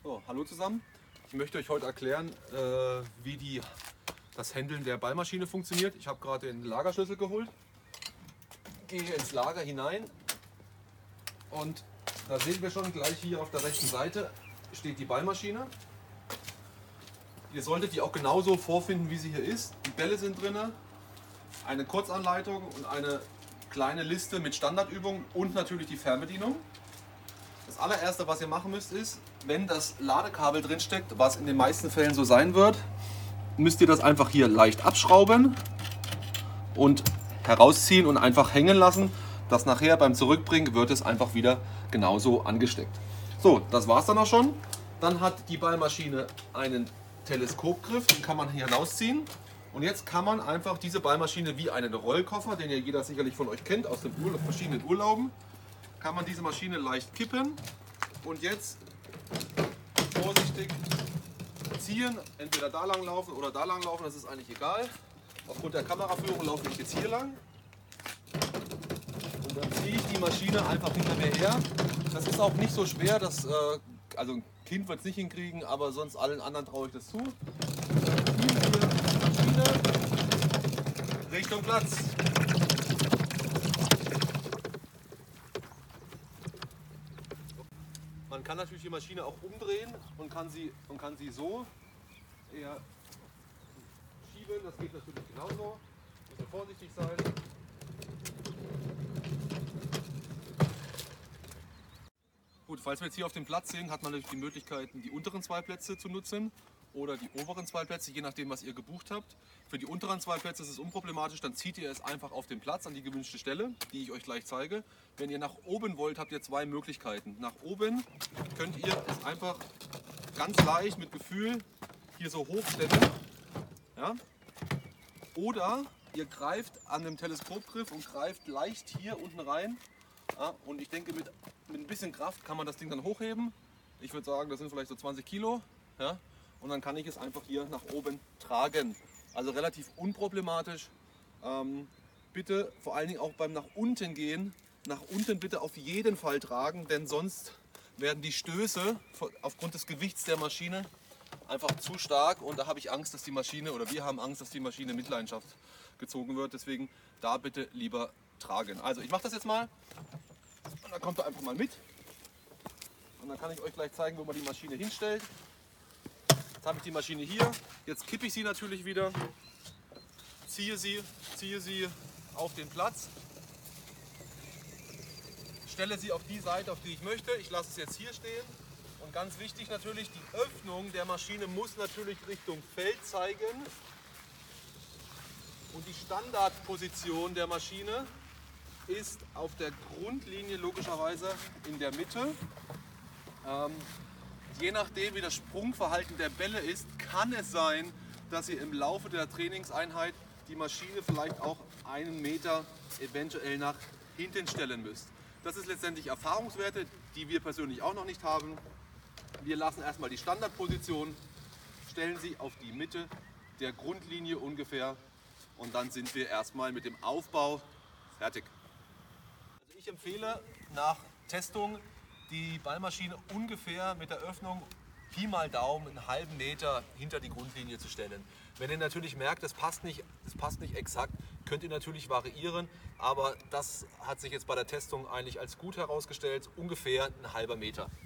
So, hallo zusammen. Ich möchte euch heute erklären, wie das Händeln der Ballmaschine funktioniert. Ich habe gerade den Lagerschlüssel geholt, gehe ins Lager hinein und da sehen wir schon gleich hier auf der rechten Seite steht die Ballmaschine. Ihr solltet die auch genauso vorfinden, wie sie hier ist. Die Bälle sind drin, eine Kurzanleitung und eine kleine Liste mit Standardübungen und natürlich die Fernbedienung. Das allererste, was ihr machen müsst, ist, wenn das Ladekabel drin steckt, was in den meisten Fällen so sein wird, müsst ihr das einfach hier leicht abschrauben und herausziehen und einfach hängen lassen. Das nachher beim Zurückbringen wird es einfach wieder genauso angesteckt. So, das war es dann auch schon. Dann hat die Ballmaschine einen Teleskopgriff, den kann man hier hinausziehen. Und jetzt kann man einfach diese Ballmaschine wie einen Rollkoffer, den ja jeder sicherlich von euch kennt aus den verschiedenen Urlauben, kann man diese Maschine leicht kippen und jetzt vorsichtig ziehen, entweder da lang laufen oder da lang laufen, das ist eigentlich egal. Aufgrund der Kameraführung laufe ich jetzt hier lang und dann ziehe ich die Maschine einfach hinter mir her. Das ist auch nicht so schwer, also ein Kind wird es nicht hinkriegen, aber sonst allen anderen traue ich das zu. Dann ziehen wir die Maschine Richtung Platz. Man kann natürlich die Maschine auch umdrehen und kann sie so eher schieben. Das geht natürlich genauso. Muss man vorsichtig sein. Gut, falls wir jetzt hier auf dem Platz sehen, hat man natürlich die Möglichkeiten, die unteren zwei Plätze zu nutzen oder die oberen zwei Plätze, je nachdem, was ihr gebucht habt. Für die unteren zwei Plätze ist es unproblematisch, dann zieht ihr es einfach auf den Platz an die gewünschte Stelle, die ich euch gleich zeige. Wenn ihr nach oben wollt, habt ihr zwei Möglichkeiten. Nach oben könnt ihr es einfach ganz leicht mit Gefühl hier so hochstellen. Ja? Oder ihr greift an dem Teleskopgriff und greift leicht hier unten rein. Ja? Und ich denke, mit ein bisschen Kraft kann man das Ding dann hochheben. Ich würde sagen, das sind vielleicht so 20 Kilo. Ja? Und dann kann ich es einfach hier nach oben tragen. Also relativ unproblematisch. Bitte vor allen Dingen auch beim nach unten gehen, nach unten bitte auf jeden Fall tragen, denn sonst werden die Stöße aufgrund des Gewichts der Maschine einfach zu stark und da habe ich Angst, dass die Maschine, oder wir haben Angst, dass die Maschine in Mitleidenschaft gezogen wird. Deswegen da bitte lieber tragen. Also ich mache das jetzt mal und dann kommt ihr einfach mal mit und dann kann ich euch gleich zeigen, wo man die Maschine hinstellt. Jetzt habe ich die Maschine hier, jetzt kippe ich sie natürlich wieder, ziehe sie auf den Platz, stelle sie auf die Seite, auf die ich möchte. Ich lasse es jetzt hier stehen und ganz wichtig natürlich, die Öffnung der Maschine muss natürlich Richtung Feld zeigen und die Standardposition der Maschine ist auf der Grundlinie logischerweise in der Mitte. Je nachdem, wie das Sprungverhalten der Bälle ist, kann es sein, dass ihr im Laufe der Trainingseinheit die Maschine vielleicht auch einen Meter eventuell nach hinten stellen müsst. Das ist letztendlich Erfahrungswerte, die wir persönlich auch noch nicht haben. Wir lassen erstmal die Standardposition, stellen sie auf die Mitte der Grundlinie ungefähr und dann sind wir erstmal mit dem Aufbau fertig. Also ich empfehle nach Testung die Ballmaschine ungefähr mit der Öffnung Pi mal Daumen einen halben Meter hinter die Grundlinie zu stellen. Wenn ihr natürlich merkt, es passt nicht exakt, könnt ihr natürlich variieren, aber das hat sich jetzt bei der Testung eigentlich als gut herausgestellt, ungefähr ein halber Meter.